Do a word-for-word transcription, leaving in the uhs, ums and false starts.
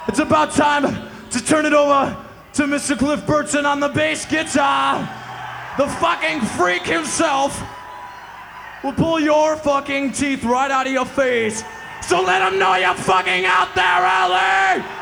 It's about time to turn it over to Mister Cliff Burton on the bass guitar. The fucking freak himself will pull your fucking teeth right out of your face. So let him know you're fucking out there, L A!